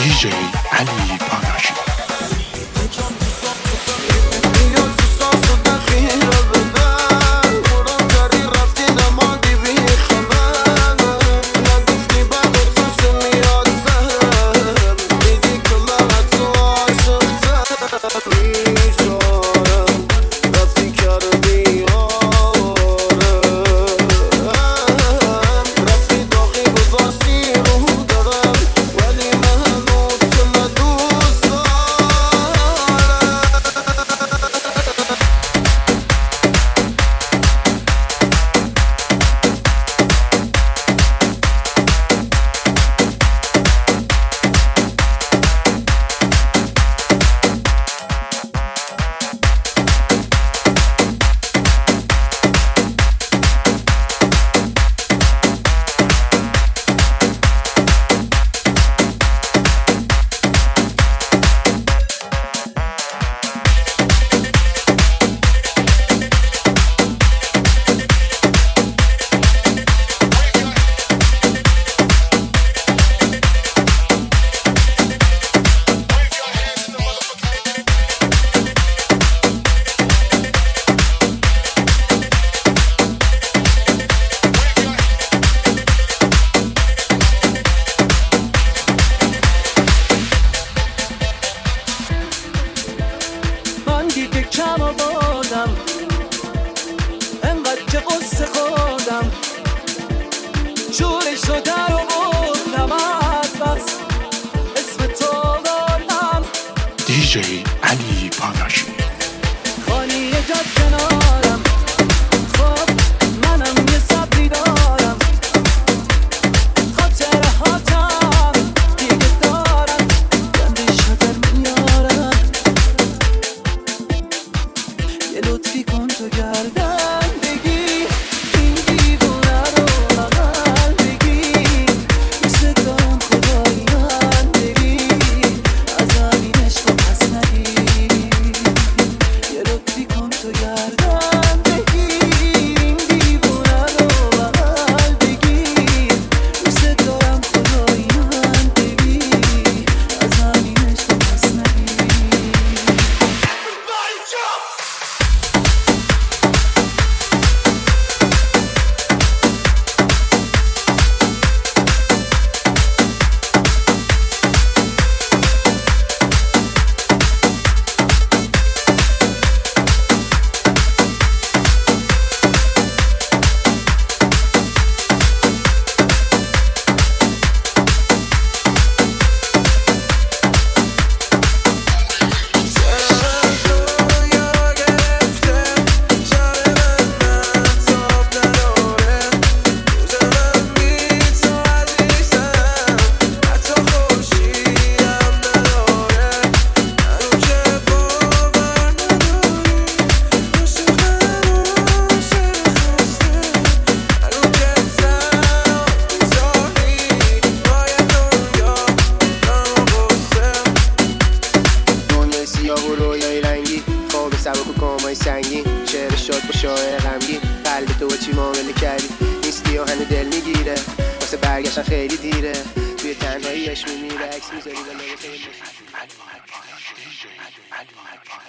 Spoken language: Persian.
DJ علی پاناشی. کم آوردم انقدر که قصه خوردم شورش رو در آوردم از بس اسم تو آوردم. DJ علی پاناشی. خالی جاد کنارم خب منم یه صبری دارم خاطره هاتم دیگه دارم گندش در میارم یه لطفی کن تو گردن بگی این دیوونه رو بغل بگی دوست دارم خدایی من بگی از همین عشق رو پس نگیری یه لطفی کن تو گردن بگی این دیوونه رو بغل بگی دوست دارم خدایی من بگی از همین عشق رو پس نگیری. سبک و کامای سنگین شعر شد با شاعر غمگین قلب تو با چی معامله کردی نیستی و هنو دل میگیره واسه برگشتن خیلی دیره توی تنهاییش میمیره عکس میذاری